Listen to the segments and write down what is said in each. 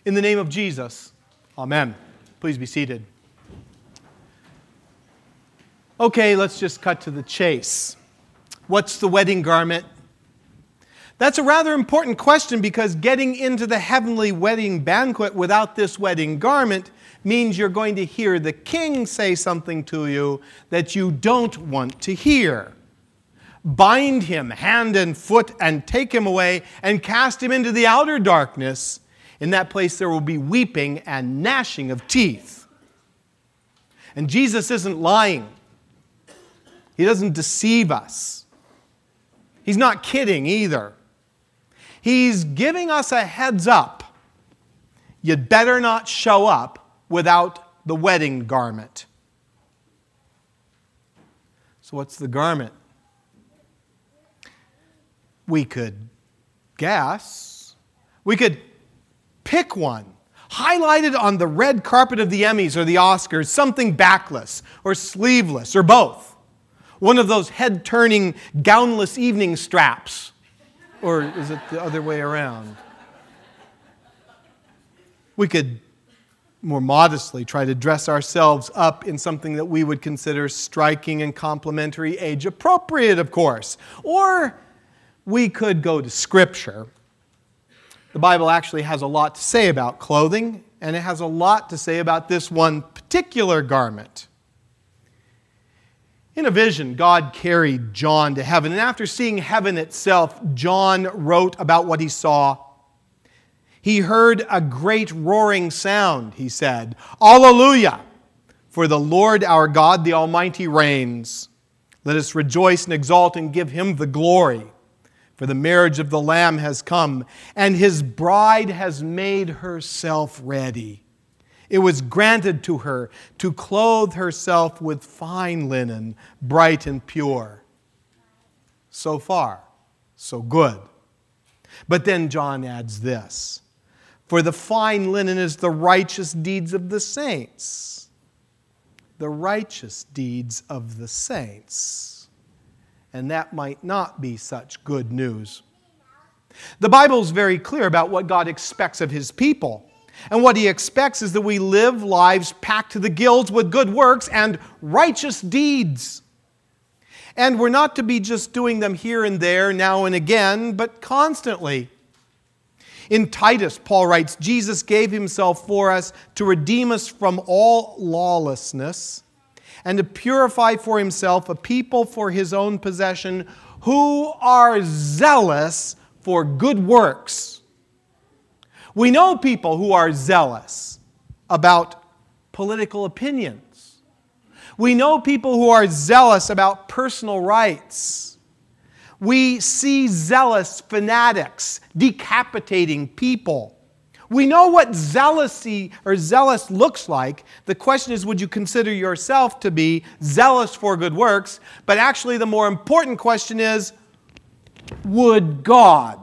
In the name of Jesus, amen. Please be seated. Okay, let's just cut to the chase. What's the wedding garment? That's a rather important question because getting into the heavenly wedding banquet without this wedding garment means you're going to hear the king say something to you that you don't want to hear. Bind him hand and foot and take him away and cast him into the outer darkness. In that place there will be weeping and gnashing of teeth. And Jesus isn't lying. He doesn't deceive us. He's not kidding either. He's giving us a heads up. You'd better not show up without the wedding garment. So what's the garment? We could guess. We could pick one. Highlighted on the red carpet of the Emmys or the Oscars, something backless or sleeveless or both. One of those head-turning, gownless evening straps. Or is it the other way around? We could more modestly try to dress ourselves up in something that we would consider striking and complimentary, age-appropriate, of course. Or we could go to Scripture. The Bible actually has a lot to say about clothing, and it has a lot to say about this one particular garment. In a vision, God carried John to heaven, and after seeing heaven itself, John wrote about what he saw. He heard a great roaring sound, he said, "Alleluia! For the Lord our God, the Almighty, reigns. Let us rejoice and exult and give him the glory. For the marriage of the Lamb has come, and his bride has made herself ready. It was granted to her to clothe herself with fine linen, bright and pure." So far, so good. But then John adds this, "For the fine linen is the righteous deeds of the saints." The righteous deeds of the saints. And that might not be such good news. The Bible is very clear about what God expects of His people. And what He expects is that we live lives packed to the gills with good works and righteous deeds. And we're not to be just doing them here and there, now and again, but constantly. In Titus, Paul writes, "Jesus gave Himself for us to redeem us from all lawlessness and to purify for Himself a people for His own possession who are zealous for good works." We know people who are zealous about political opinions. We know people who are zealous about personal rights. We see zealous fanatics decapitating people. We know what zealousy or zealous looks like. The question is, would you consider yourself to be zealous for good works? But actually the more important question is, would God?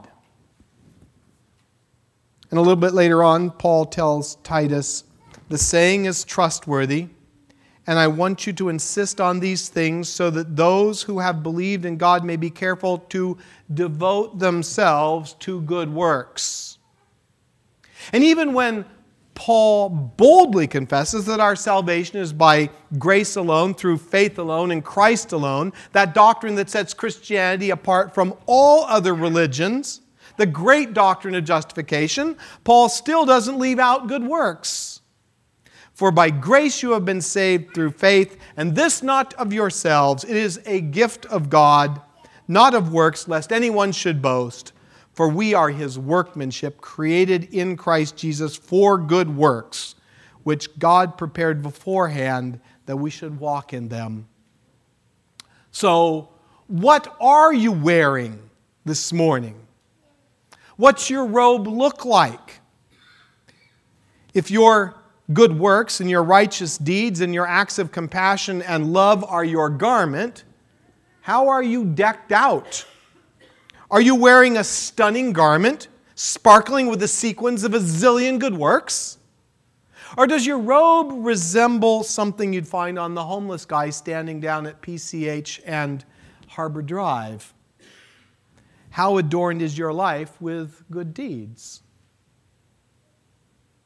And a little bit later on, Paul tells Titus, "The saying is trustworthy, and I want you to insist on these things so that those who have believed in God may be careful to devote themselves to good works." And even when Paul boldly confesses that our salvation is by grace alone, through faith alone, in Christ alone, that doctrine that sets Christianity apart from all other religions, the great doctrine of justification, Paul still doesn't leave out good works. "For by grace you have been saved through faith, and this not of yourselves. It is a gift of God, not of works, lest anyone should boast. For we are His workmanship, created in Christ Jesus for good works, which God prepared beforehand that we should walk in them." So, what are you wearing this morning? What's your robe look like? If your good works and your righteous deeds and your acts of compassion and love are your garment, how are you decked out? Are you wearing a stunning garment, sparkling with the sequins of a zillion good works? Or does your robe resemble something you'd find on the homeless guy standing down at PCH and Harbor Drive? How adorned is your life with good deeds?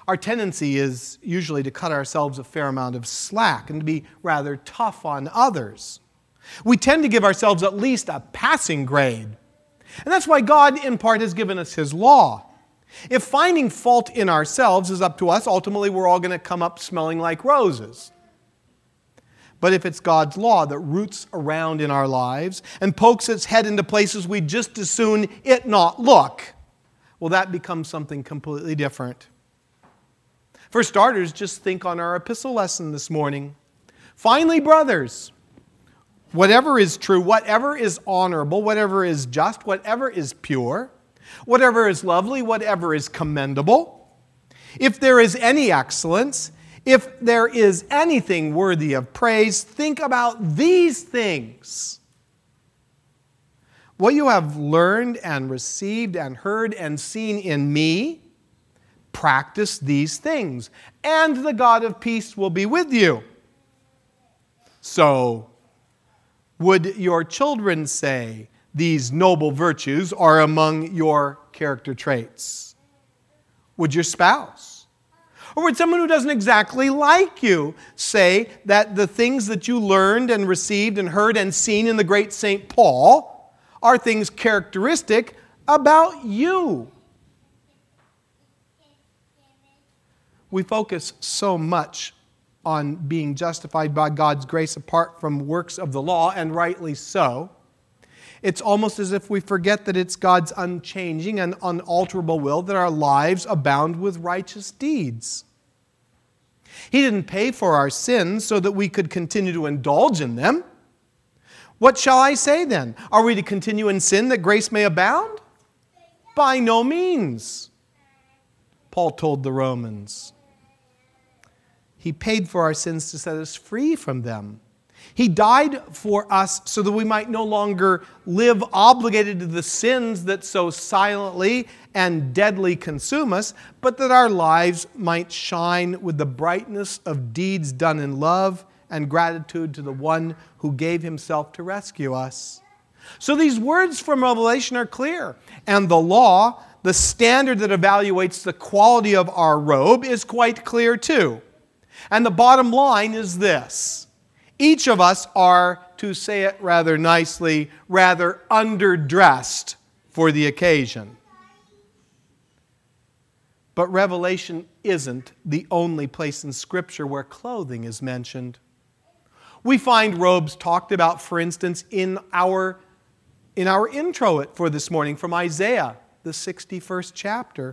our tendency is usually to cut ourselves a fair amount of slack and to be rather tough on others. We tend to give ourselves at least a passing grade. And that's why God, in part, has given us His law. If finding fault in ourselves is up to us, ultimately we're all going to come up smelling like roses. But if it's God's law that roots around in our lives and pokes its head into places we'd just as soon it not look, well, that becomes something completely different. For starters, just think on our epistle lesson this morning. Finally, brothers, whatever is true, whatever is honorable, whatever is just, whatever is pure, whatever is lovely, whatever is commendable, if there is any excellence, if there is anything worthy of praise, think about these things. What you have learned and received and heard and seen in me, practice these things, and the God of peace will be with you. So, would your children say these noble virtues are among your character traits? Would your spouse? Or would someone who doesn't exactly like you say that the things that you learned and received and heard and seen in the great St. Paul are things characteristic about you? We focus so much on being justified by God's grace apart from works of the law, and rightly so. It's almost as if we forget that it's God's unchanging and unalterable will that our lives abound with righteous deeds. He didn't pay for our sins so that we could continue to indulge in them. What shall I say then? Are we to continue in sin that grace may abound? By no means, Paul told the Romans. He paid for our sins to set us free from them. He died for us so that we might no longer live obligated to the sins that so silently and deadly consume us, but that our lives might shine with the brightness of deeds done in love and gratitude to the one who gave Himself to rescue us. So these words from Revelation are clear. And the law, the standard that evaluates the quality of our robe, is quite clear too. And the bottom line is this. Each of us are, to say it rather nicely, rather underdressed for the occasion. But Revelation isn't the only place in Scripture where clothing is mentioned. We find robes talked about, for instance, in our intro for this morning from Isaiah, the 61st chapter.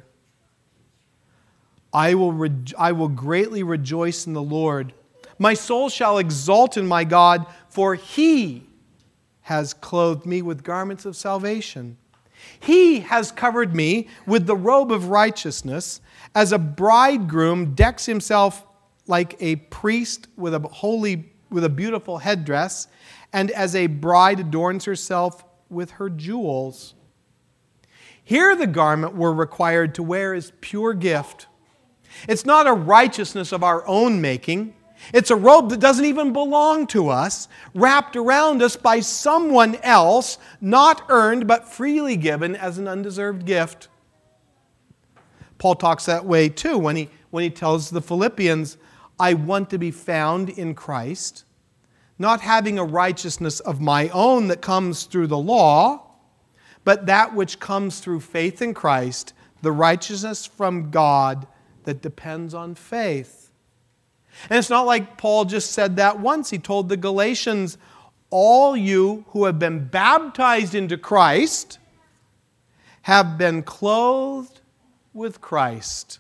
I will greatly rejoice in the Lord. My soul shall exult in my God, for He has clothed me with garments of salvation. He has covered me with the robe of righteousness, as a bridegroom decks himself like a priest with a beautiful headdress, and as a bride adorns herself with her jewels. Here the garment we're required to wear is pure gift. It's not a righteousness of our own making. It's a robe that doesn't even belong to us, wrapped around us by someone else, not earned but freely given as an undeserved gift. Paul talks that way too when he tells the Philippians, I want to be found in Christ, not having a righteousness of my own that comes through the law, but that which comes through faith in Christ, the righteousness from God that depends on faith. And it's not like Paul just said that once. He told the Galatians, all you who have been baptized into Christ have been clothed with Christ.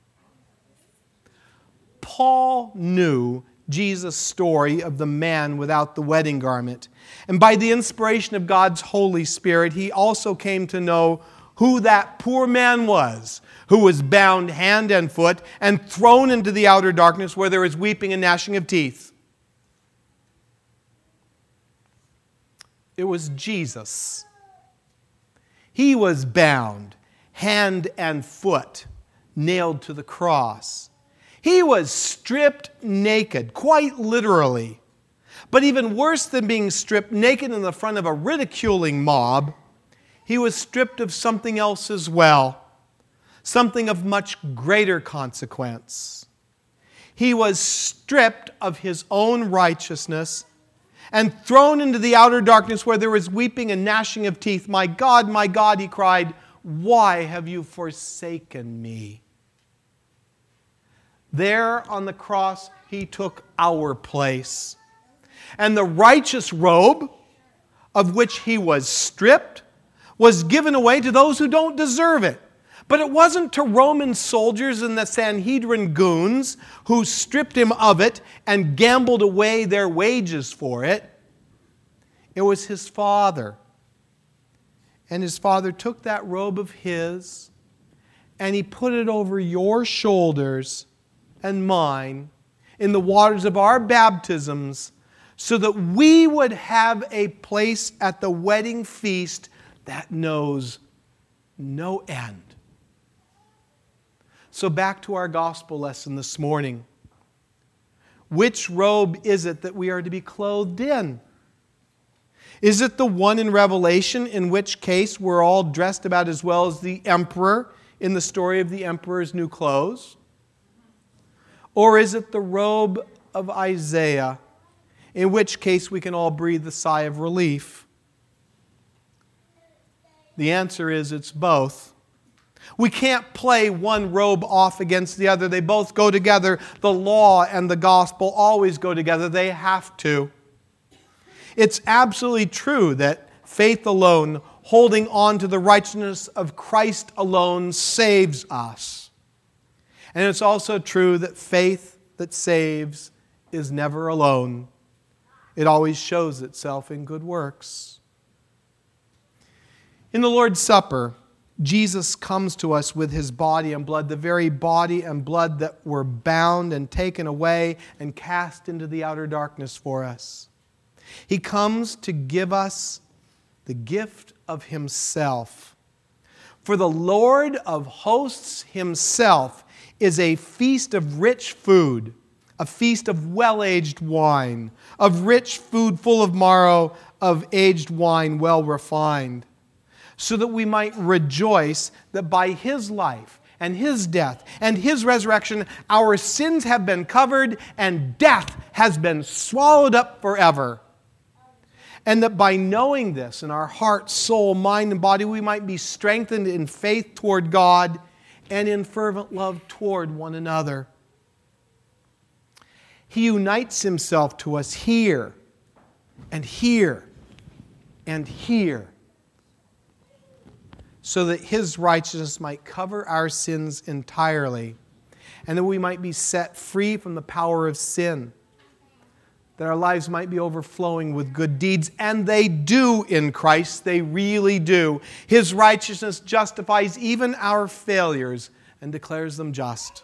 Paul knew Jesus' story of the man without the wedding garment. And by the inspiration of God's Holy Spirit, he also came to know who that poor man was, who was bound hand and foot and thrown into the outer darkness where there is weeping and gnashing of teeth. It was Jesus. He was bound hand and foot, nailed to the cross. He was stripped naked, quite literally. But even worse than being stripped naked in the front of a ridiculing mob, he was stripped of something else as well. something of much greater consequence. He was stripped of his own righteousness and thrown into the outer darkness where there was weeping and gnashing of teeth. My God, he cried, why have you forsaken me? There on the cross, he took our place. And the righteous robe of which he was stripped was given away to those who don't deserve it. But it wasn't to Roman soldiers and the Sanhedrin goons who stripped him of it and gambled away their wages for it. It was his Father. And his Father took that robe of his and he put it over your shoulders and mine in the waters of our baptisms so that we would have a place at the wedding feast that knows no end. So back to our gospel lesson this morning. Which robe is it that we are to be clothed in? Is it the one in Revelation, in which case we're all dressed about as well as the emperor in the story of the emperor's new clothes? Or is it the robe of Isaiah, in which case we can all breathe a sigh of relief? The answer is it's both. We can't play one robe off against the other. They both go together. The law and the gospel always go together. They have to. It's absolutely true that faith alone, holding on to the righteousness of Christ alone, saves us. And it's also true that faith that saves is never alone. It always shows itself in good works. In the Lord's Supper, Jesus comes to us with his body and blood, the very body and blood that were bound and taken away and cast into the outer darkness for us. He comes to give us the gift of himself. For the Lord of hosts himself is a feast of rich food, a feast of well-aged wine, of rich food full of marrow, of aged wine well refined, so that we might rejoice that by his life and his death and his resurrection, our sins have been covered and death has been swallowed up forever. And that by knowing this in our heart, soul, mind, and body, we might be strengthened in faith toward God and in fervent love toward one another. He unites himself to us here and here and here, so that his righteousness might cover our sins entirely, and that we might be set free from the power of sin, that our lives might be overflowing with good deeds, and they do in Christ, they really do. His righteousness justifies even our failures and declares them just.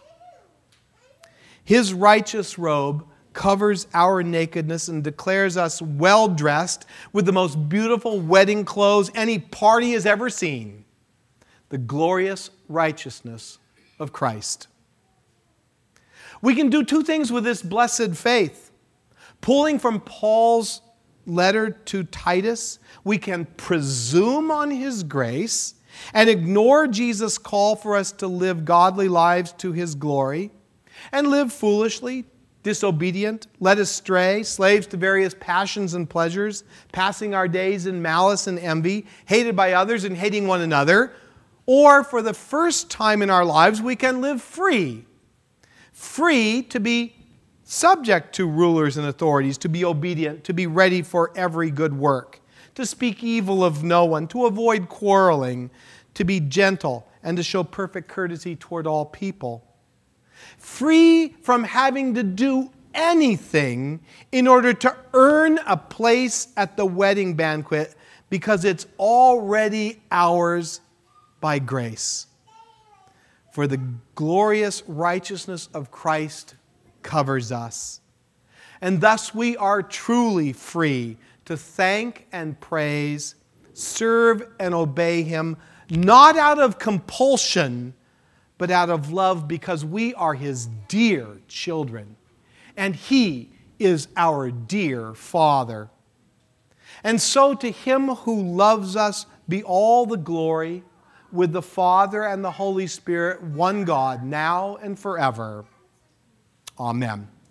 His righteous robe covers our nakedness and declares us well-dressed with the most beautiful wedding clothes any party has ever seen. The glorious righteousness of Christ. We can do two things with this blessed faith. Pulling from Paul's letter to Titus, we can presume on his grace and ignore Jesus' call for us to live godly lives to his glory and live foolishly, disobedient, led astray, slaves to various passions and pleasures, passing our days in malice and envy, hated by others and hating one another. Or for the first time in our lives, we can live free. Free to be subject to rulers and authorities, to be obedient, to be ready for every good work, to speak evil of no one, to avoid quarreling, to be gentle, and to show perfect courtesy toward all people. Free from having to do anything in order to earn a place at the wedding banquet, because it's already ours by grace. For the glorious righteousness of Christ covers us. And thus we are truly free to thank and praise, serve and obey him, not out of compulsion, but out of love, because we are his dear children. And he is our dear Father. And so to him who loves us be all the glory, with the Father and the Holy Spirit, one God, now and forever. Amen.